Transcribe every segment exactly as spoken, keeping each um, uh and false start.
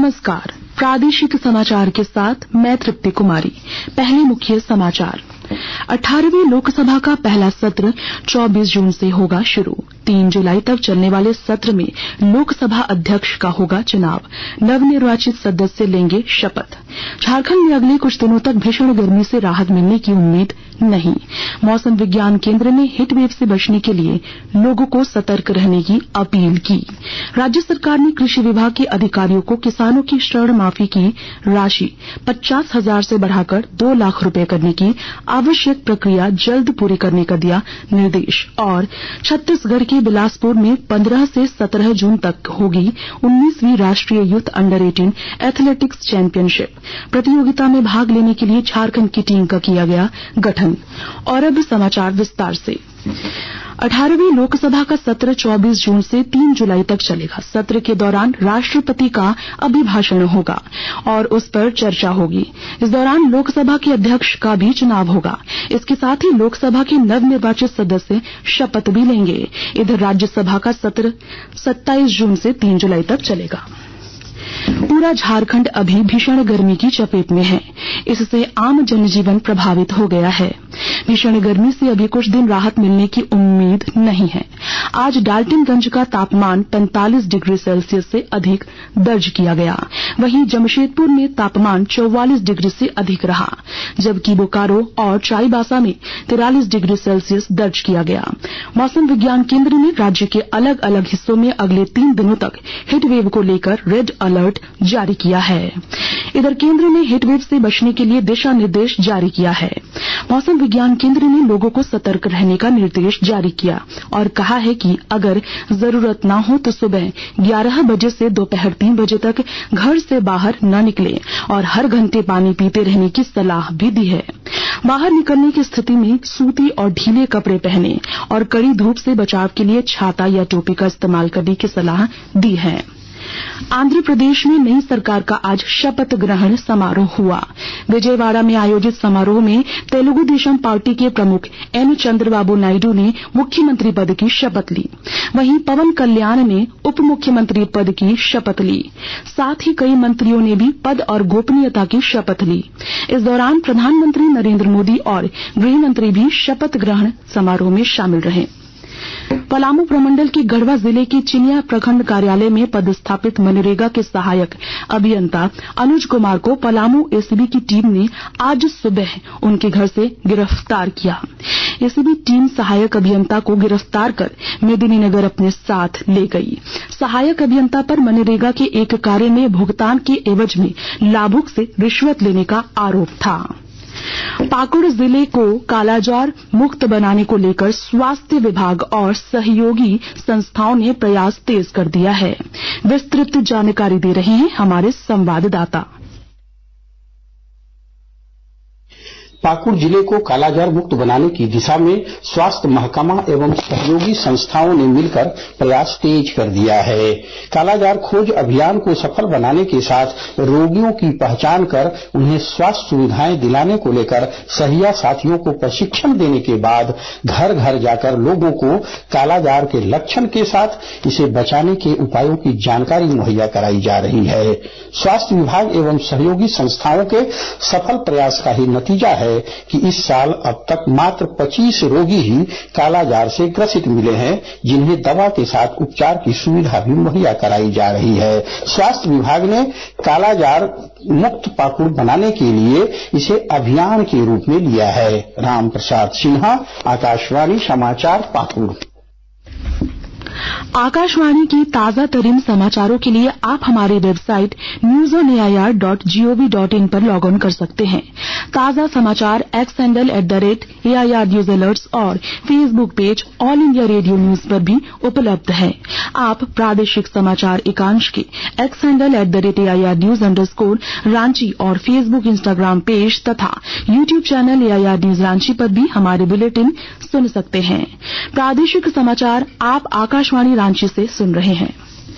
नमस्कार, प्रादेशिक समाचार के साथ मैं तृप्ति कुमारी। पहले मुख्य समाचार। अठारहवीं लोकसभा का पहला सत्र चौबीस जून से होगा शुरू। तीन जुलाई तक चलने वाले सत्र में लोकसभा अध्यक्ष का होगा चुनाव। नवनिर्वाचित सदस्य लेंगे शपथ। झारखंड में अगले कुछ दिनों तक भीषण गर्मी से राहत मिलने की उम्मीद नहीं। मौसम विज्ञान केंद्र ने हीटवेव से बचने के लिए लोगों को सतर्क रहने की अपील की। राज्य सरकार ने कृषि विभाग के अधिकारियों को किसानों की ऋण माफी की राशि पचास हजार से बढ़ाकर दो लाख रुपए करने की आवश्यक प्रक्रिया जल्द पूरी करने का दिया निर्देश। और छत्तीसगढ़ के बिलासपुर में पंद्रह से सत्रह जून तक होगी उन्नीसवीं राष्ट्रीय यूथ अंडर अठारह एथलेटिक्स चैंपियनशिप। प्रतियोगिता में भाग लेने के लिए झारखंड की टीम का किया गया गठन। और अब समाचार विस्तार से। अठारहवीं लोकसभा का सत्र चौबीस जून से तीन जुलाई तक चलेगा। सत्र के दौरान राष्ट्रपति का अभिभाषण होगा और उस पर चर्चा होगी। इस दौरान लोकसभा के अध्यक्ष का भी चुनाव होगा। इसके साथ ही लोकसभा के नवनिर्वाचित सदस्य शपथ भी लेंगे। इधर राज्यसभा का सत्र सत्ताईस जून से तीन जुलाई तक चलेगा। पूरा झारखंड अभी भीषण गर्मी की चपेट में है। इससे आम जनजीवन प्रभावित हो गया है। भीषण गर्मी से अभी कुछ दिन राहत मिलने की उम्मीद नहीं है। आज डाल्टनगंज का तापमान पैंतालीस डिग्री सेल्सियस से अधिक दर्ज किया गया। वहीं जमशेदपुर में तापमान चौवालीस डिग्री से अधिक रहा, जबकि बोकारो और चाईबासा में तिरालीस डिग्री सेल्सियस दर्ज किया गया। मौसम विज्ञान केंद्र ने राज्य के अलग अलग हिस्सों में अगले तीन दिनों तक हीटवेव को लेकर रेड अलर्ट जारी किया है। इधर केंद्र ने हीटवेव से बचने के लिए दिशा निर्देश जारी किया है। मौसम विज्ञान केंद्र ने लोगों को सतर्क रहने का निर्देश जारी किया और कहा है कि अगर जरूरत न हो तो सुबह ग्यारह बजे से दोपहर तीन बजे तक घर से बाहर न निकलें और हर घंटे पानी पीते रहने की सलाह भी दी है। बाहर निकलने की स्थिति में सूती और ढीले कपड़े पहने और कड़ी धूप से बचाव के लिए छाता या टोपी का इस्तेमाल करने की सलाह दी है। आंध्र प्रदेश में नई सरकार का आज शपथ ग्रहण समारोह हुआ। विजयवाड़ा में आयोजित समारोह में तेलुगु देशम पार्टी के प्रमुख एन चंद्रबाबू नायडू ने मुख्यमंत्री पद की शपथ ली। वहीं पवन कल्याण ने उप मुख्यमंत्री पद की शपथ ली। साथ ही कई मंत्रियों ने भी पद और गोपनीयता की शपथ ली। इस दौरान प्रधानमंत्री नरेंद्र मोदी और गृह मंत्री भी शपथ ग्रहण समारोह में शामिल रहे। पलामू प्रमंडल के गढ़वा जिले के चिनिया प्रखंड कार्यालय में पदस्थापित मनरेगा के सहायक अभियंता अनुज कुमार को पलामू एसीबी की टीम ने आज सुबह उनके घर से गिरफ्तार किया। एसीबी टीम सहायक अभियंता को गिरफ्तार कर मेदिनीनगर अपने साथ ले गई। सहायक अभियंता पर मनरेगा के एक कार्य में भुगतान के एवज में लाभुक से रिश्वत लेने का आरोप था। पाकुड़ जिले को कालाजार मुक्त बनाने को लेकर स्वास्थ्य विभाग और सहयोगी संस्थाओं ने प्रयास तेज कर दिया है। विस्तृत जानकारी दे रहे हैं हमारे संवाददाता। पाकुड़ जिले को कालाजार मुक्त बनाने की दिशा में स्वास्थ्य महकमा एवं सहयोगी संस्थाओं ने मिलकर प्रयास तेज कर दिया है। कालाजार खोज अभियान को सफल बनाने के साथ रोगियों की पहचान कर उन्हें स्वास्थ्य सुविधाएं दिलाने को लेकर सहिया साथियों को प्रशिक्षण देने के बाद घर घर जाकर लोगों को कालाजार के लक्षण के साथ इसे बचाने के उपायों की जानकारी मुहैया कराई जा रही है। स्वास्थ्य विभाग एवं सहयोगी संस्थाओं के सफल प्रयास का ही नतीजा है कि इस साल अब तक मात्र पच्चीस रोगी ही कालाजार से ग्रसित मिले हैं, जिन्हें दवा के साथ उपचार की सुविधा भी मुहैया कराई जा रही है। स्वास्थ्य विभाग ने कालाजार मुक्त पाकुड़ बनाने के लिए इसे अभियान के रूप में लिया है। राम प्रसाद सिन्हा, आकाशवाणी समाचार, पाकुड़। आकाशवाणी की ताजा तरीन समाचारों के लिए आप हमारी website news on A I R dot G O V dot I पर लॉग ऑन कर सकते हैं। ताजा समाचार X handle at the rate A I R news alerts और Facebook page All India Radio news पर भी उपलब्ध है। आप प्रादेशिक समाचार एकांश के X handle at the rate A I R news underscore Ranchi और फेसबुक इंस्टाग्राम पेज तथा YouTube channel A I R news Ranchi पर भी हमारे बुलेटिन सुन सकते हैं। प्रादेशिक समाचार आप आकाशवाणी रांची से सुन रहे हैं।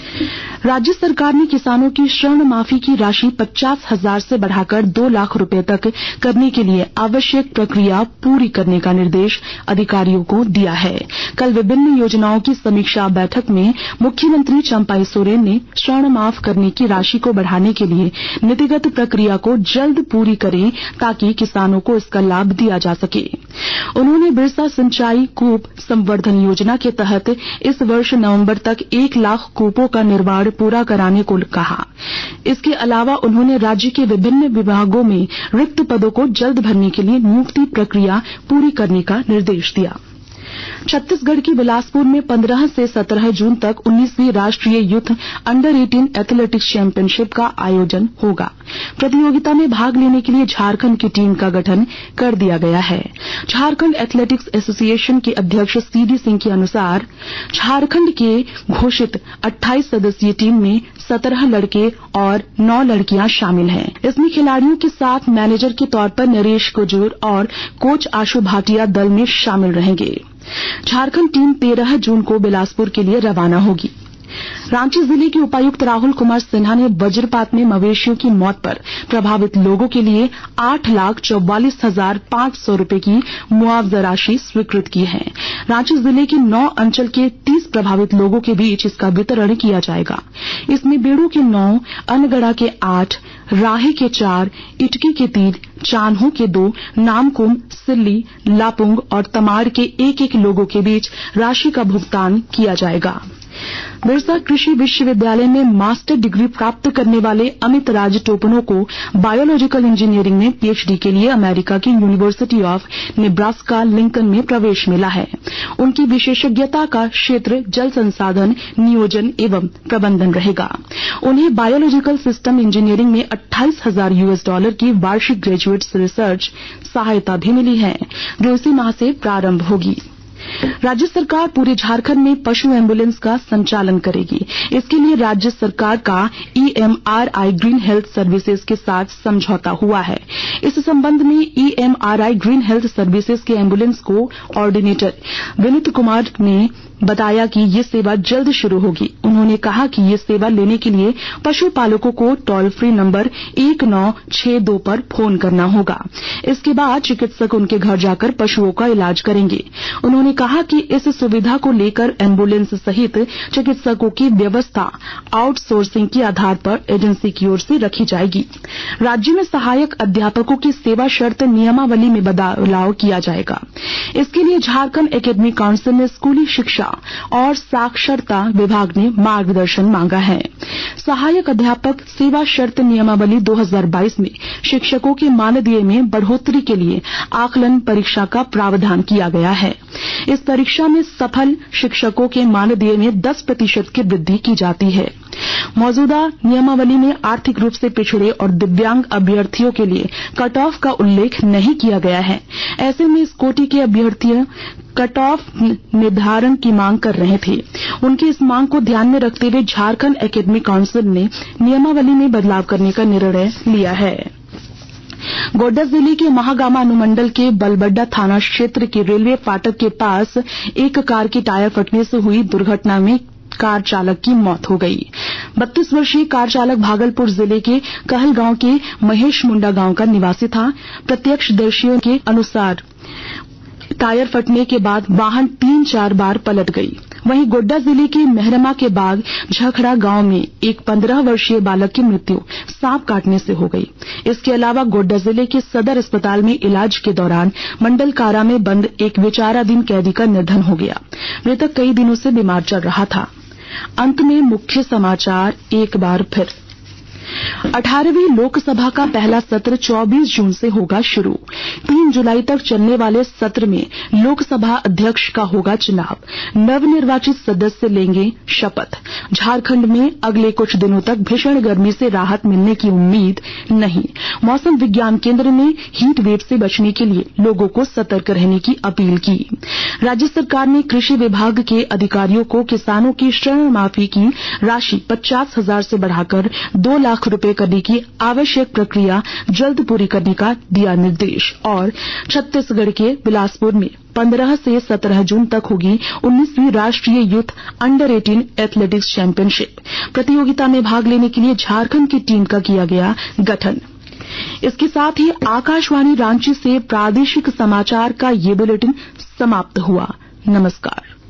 राज्य सरकार ने किसानों की ऋण माफी की राशि पचास हजार से बढ़ाकर दो लाख रुपए तक करने के लिए आवश्यक प्रक्रिया पूरी करने का निर्देश अधिकारियों को दिया है। कल विभिन्न योजनाओं की समीक्षा बैठक में मुख्यमंत्री चंपाई सोरेन ने ऋण माफ करने की राशि को बढ़ाने के लिए नीतिगत प्रक्रिया को जल्द पूरी करें ताकि किसानों को इसका लाभ दिया जा सके। उन्होंने बिरसा सिंचाई कूप संवर्धन योजना के तहत इस वर्ष नवंबर तक एक लाख कूपों का निर्माण पूरा कराने को कहा। इसके अलावा उन्होंने राज्य के विभिन्न विभागों में रिक्त पदों को जल्द भरने के लिए नियुक्ति प्रक्रिया पूरी करने का निर्देश दिया। छत्तीसगढ़ के बिलासपुर में पंद्रह से सत्रह जून तक उन्नीसवीं राष्ट्रीय यूथ अंडर अठारह एथलेटिक्स चैंपियनशिप का आयोजन होगा। प्रतियोगिता में भाग लेने के लिए झारखंड की टीम का गठन कर दिया गया है। झारखंड एथलेटिक्स एसोसिएशन के अध्यक्ष सीडी सिंह के अनुसार झारखंड के घोषित अट्ठाईस सदस्यीय टीम में सत्रह लड़के और नौ लड़कियां शामिल हैं। इसमें खिलाड़ियों के साथ मैनेजर के तौर पर नरेश कुजूर और कोच आशु भाटिया दल में शामिल रहेंगे। झारखंड टीम तेरह जून को बिलासपुर के लिए रवाना होगी। रांची जिले के उपायुक्त राहुल कुमार सिन्हा ने वज्रपात में मवेशियों की मौत पर प्रभावित लोगों के लिए आठ लाख चौवालीस हजार पांच सौ रूपये की मुआवजा राशि स्वीकृत की है। रांची जिले के नौ अंचल के तीस प्रभावित लोगों के बीच इसका वितरण किया जाएगा। इसमें बेड़ू के नौ, अनगढ़ा के आठ, राहे के चार, इटकी के तीन, चान्हो के दो, नामकुम, सिल्ली, लापुंग और तमाड़ के एक एक लोगों के बीच राशि का भुगतान किया जाएगा। बिरसा कृषि विश्वविद्यालय में मास्टर डिग्री प्राप्त करने वाले अमित राज टोपनो को बायोलॉजिकल इंजीनियरिंग में पीएचडी के लिए अमेरिका की यूनिवर्सिटी ऑफ नेब्रास्का लिंकन में प्रवेश मिला है। उनकी विशेषज्ञता का क्षेत्र जल संसाधन नियोजन एवं प्रबंधन रहेगा। उन्हें बायोलॉजिकल सिस्टम इंजीनियरिंग में अट्ठाईस हजार यूएस डॉलर की वार्षिक ग्रेजुएट रिसर्च सहायता भी मिली है, जो इसी माह से प्रारंभ होगी। राज्य सरकार पूरे झारखंड में पशु एम्बुलेंस का संचालन करेगी। इसके लिए राज्य सरकार का ईएमआरआई ग्रीन हेल्थ सर्विसेज के साथ समझौता हुआ है। इस संबंध में ईएमआरआई ग्रीन हेल्थ सर्विसेज के ambulance coordinator Vineet Kumar ने बताया कि ये सेवा जल्द शुरू होगी। उन्होंने कहा कि ये सेवा लेने के लिए पशुपालकों को टोल फ्री नंबर एक नौ छह दो पर फोन करना होगा। इसके बाद चिकित्सक उनके घर जाकर पशुओं का इलाज करेंगे। उन्होंने कहा कि इस सुविधा को लेकर एम्बुलेंस सहित चिकित्सकों की व्यवस्था आउटसोर्सिंग के आधार पर एजेंसी की ओर से रखी जाएगी। राज्य में सहायक अध्यापकों की सेवा शर्त नियमावली में बदलाव किया जाएगा। इसके लिए झारखंड एकेडमिक काउंसिल ने स्कूली शिक्षा और साक्षरता विभाग ने मार्गदर्शन मांगा है। सहायक अध्यापक सेवा शर्त नियमावली दो हजार बाईस में शिक्षकों के मानदेय में बढ़ोतरी के लिए आकलन परीक्षा का प्रावधान किया गया है। इस परीक्षा में सफल शिक्षकों के मानदेय में दस प्रतिशत की वृद्धि की जाती है। मौजूदा नियमावली में आर्थिक रूप से पिछड़े और दिव्यांग अभ्यर्थियों के लिए कट ऑफ का उल्लेख नहीं किया गया है। ऐसे में इस कोटि के अभ्यर्थी कट ऑफ निर्धारण की मांग कर रहे थे। उनकी इस मांग को ध्यान में रखते हुए झारखंड एकेडमिक काउंसिल ने नियमावली में बदलाव करने का निर्णय लिया है। गोड्डा जिले के महागामा अनुमंडल के बलबड्डा थाना क्षेत्र के रेलवे फाटक के पास एक कार के टायर फटने से हुई दुर्घटना में कार चालक की मौत हो गई। बत्तीस वर्षीय कार चालक भागलपुर जिले के कहलगांव के महेश मुंडा गांव का निवासी था। प्रत्यक्षदर्शियों के अनुसार टायर फटने के बाद वाहन तीन चार बार पलट गई। वहीं गोड्डा जिले के मेहरमा के बाग झखड़ा गांव में एक पंद्रह वर्षीय बालक की मृत्यु सांप काटने से हो गई। इसके अलावा गोड्डा जिले के सदर अस्पताल में इलाज के दौरान मंडल कारा में बंद एक विचाराधीन कैदी का निधन हो गया। मृतक कई दिनों से बीमार चल रहा था। अंत में मुख्य समाचार एक बार फिर। अठारहवीं लोकसभा का पहला सत्र चौबीस जून से होगा शुरू। तीन जुलाई तक चलने वाले सत्र में लोकसभा अध्यक्ष का होगा चुनाव। नवनिर्वाचित सदस्य लेंगे शपथ। झारखंड में अगले कुछ दिनों तक भीषण गर्मी से राहत मिलने की उम्मीद नहीं। मौसम विज्ञान केंद्र ने हीट वेव से बचने के लिए लोगों को सतर्क रहने की अपील की। राज्य सरकार ने कृषि विभाग के अधिकारियों को किसानों की ऋण माफी की राशि पचास हजार से बढ़ाकर दो लाख रुपए करने की आवश्यक प्रक्रिया जल्द पूरी करने का दिया निर्देश। और छत्तीसगढ़ के बिलासपुर में पंद्रह से सत्रह जून तक होगी उन्नीसवीं राष्ट्रीय यूथ अंडर अठारह एथलेटिक्स चैंपियनशिप। प्रतियोगिता में भाग लेने के लिए झारखंड की टीम का किया गया गठन। इसके साथ ही आकाशवाणी रांची से प्रादेशिक समाचार का ये बुलेटिन समाप्त हुआ। नमस्कार।